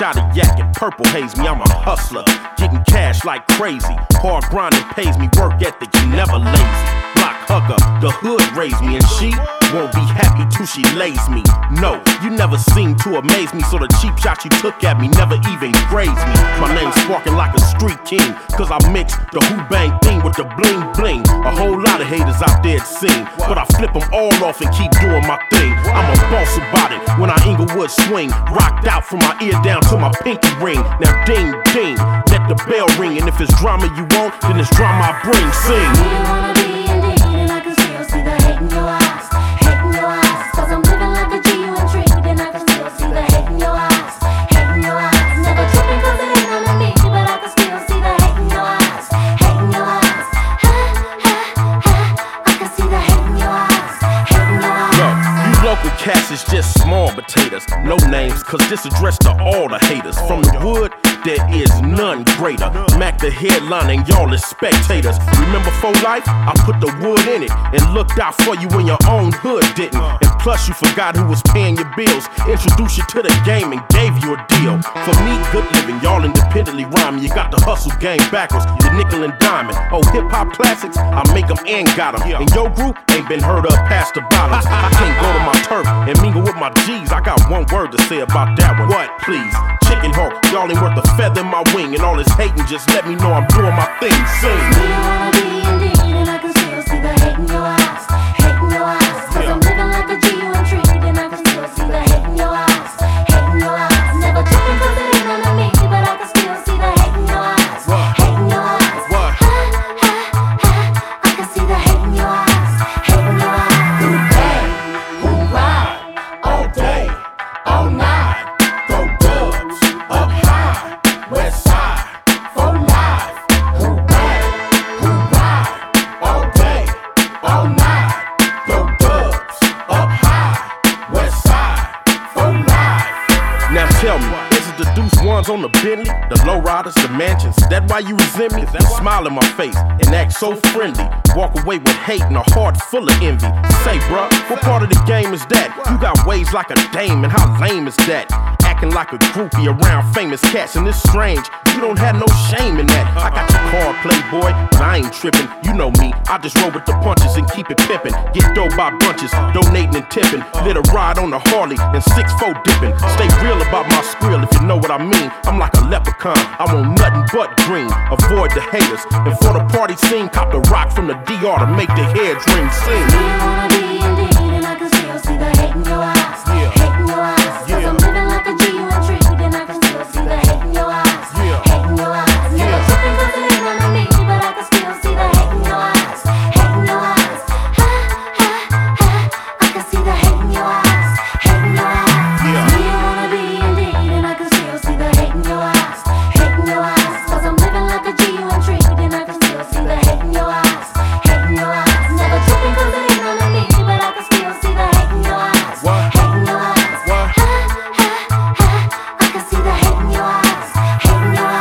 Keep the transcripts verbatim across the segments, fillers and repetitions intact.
shot of yak and purple haze me. I'm a hustler, getting cash like crazy. Hard grinding pays me, work ethic, you never lazy. Block hugger, the hood raised me, and she won't be happy till she lays me. No, you never seem to amaze me, so the cheap shot you took at me never even grazed me. My name's sparking like a street king, cause I mix the who bang thing with the bling bling. A whole lot of haters out there it seem, but I flip them all off and keep doing my thing. I'm a boss about it when I Inglewood swing, rocked out from my ear down to my pinky ring. Now ding ding, let the bell ring, and if it's drama you want, then it's drama I bring. Sing. You wanna be indeed, and I can still see the hate in your eyes. Hate in your eyes, cause I'm living like a G, you intrigued, and I can still see the hate in your eyes. Hate in your eyes, never tripping cause it ain't on me, but I can still see the hate in your eyes. Hate in your eyes, ha, ha, ha, I can see the hate in your eyes. Hate in your eyes. Yo, you local cats is just small potatoes, no names, cause this addressed to all the haters. From the wood, there is none greater. Mac the headline and y'all is spectators. Remember for life? I put the wood in it and looked out for you when your own hood didn't. And plus you forgot who was paying your bills. Introduced you to the game and gave you a deal. For me, good living, y'all independently rhyming. You got the hustle game backwards, the nickel and diamond. Oh, hip hop classics, I make them and got them. And your group ain't been heard of past the bottoms. I can't go to my turf and mingle with my G's. I got one word to say about that one. What? Please. Chicken hawk, y'all ain't worth a feather in my wing, and all this hating just let me know I'm doing my thing. Sing. You wanna be indeed, and I can still see the hate in your eyes. Hate in your eyes, cause I'm living like a G, you intrigued, and I can still see the hate in your eyes. Hate in your eyes, never tripping cause it ain't on me, but I can still see the hate in your eyes. Hate in your eyes, What? ha, ha, ha, I can see the hate in your eyes. Hate in your eyes. Who bang, who ride, all day, all night. Throw dubs up high, west side, for life. Who bang, who ride, all day, all night. Throw dubs up high, west side, for life. Now tell me, is it the deuce ones on the Bentley, the low riders, the mansions? That why you resent me? You smile in my face and act so friendly. Walk away with hate and a heart full of envy. Say, bruh, what part of the game is that? You got ways like a dame, and how lame is that? Acting like a groupie around famous cats, and it's strange, you don't have no shame in that. I got your card, playboy, but I ain't tripping. You know me, I just roll with the punches and keep it pimpin'. Get dough by bunches, donating and tipping. Lit a ride on the Harley and six four dipping. Stay real about my skrill if you know what I mean. I'm like a leprechaun, I want nothing but green. Avoid the haters, and for the party scene, cop the rock from the D R to make the heads ring sing. You wanna be indeed, and I can still see the hate in your eyes. Hate in your eyes, cause I'm living like a G, you intrigued, and I can still see the hate in your eyes. Hate in your eyes, never tripping cause it ain't on me, but I can still see the hate in your eyes. Hate in your eyes, ha, ha, ha, I can see the hate in your eyes. Hate in your eyes, you wanna be indeed, and I can still see the hate in your eyes. Hate in your eyes, cause I'm living like a G, you intrigued, and I can still see the hate in your eyes. Hate in your eyes, never tripping cause it ain't on me, but I can still see the hate in your eyes. Hate in your eyes, ha, ha, ha, I can see the hate in your eyes. Hate in your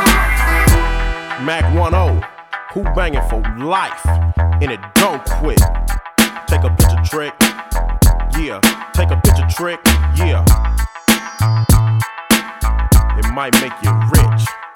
eyes. Mac one oh, who banging for life, and it don't quit. Take a picture trick, yeah. Take a picture trick, yeah. It might make you rich.